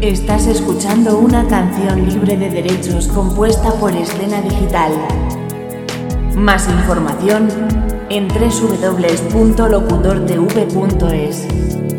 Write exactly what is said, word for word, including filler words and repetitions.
Estás escuchando una canción libre de derechos compuesta por Escena Digital. Más información en doble u doble u doble u punto locutor t v punto es.